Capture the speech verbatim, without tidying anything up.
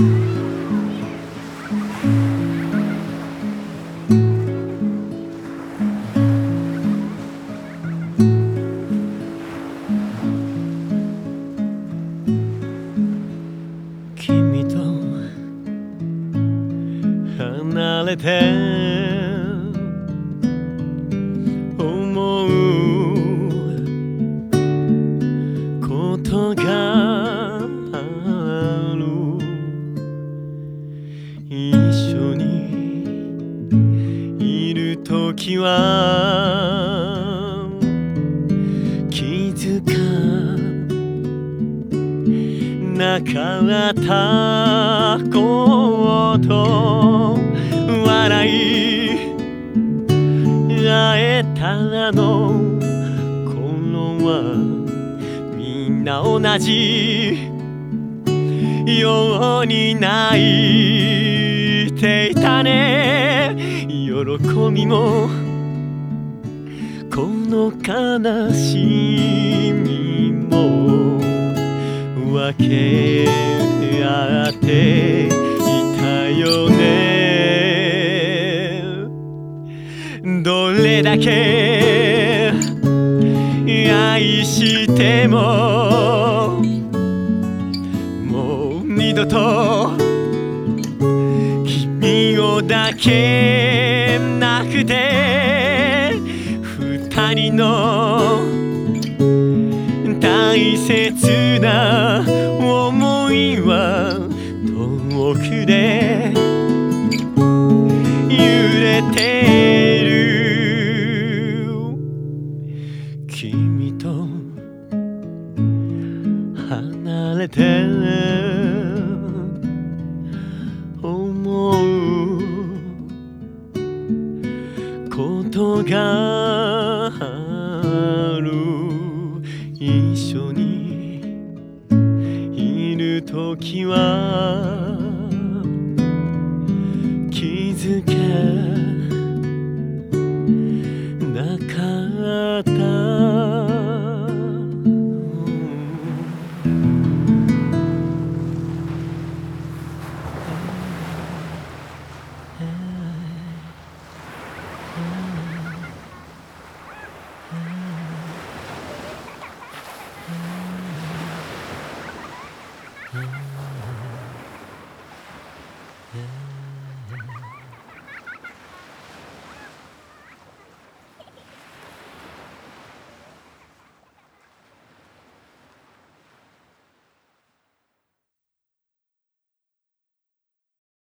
君と離れて思うことがある。一緒にいるときは気づかなかったこと笑い合えたの頃はみんな同じように泣いていたね。喜びもこの悲しみも分け合っていたよね。どれだけ愛してももう二度と君を抱けなくて、二人の大切な想いは遠くで揺れてる。君と離れて思うことがある。一緒にいるときは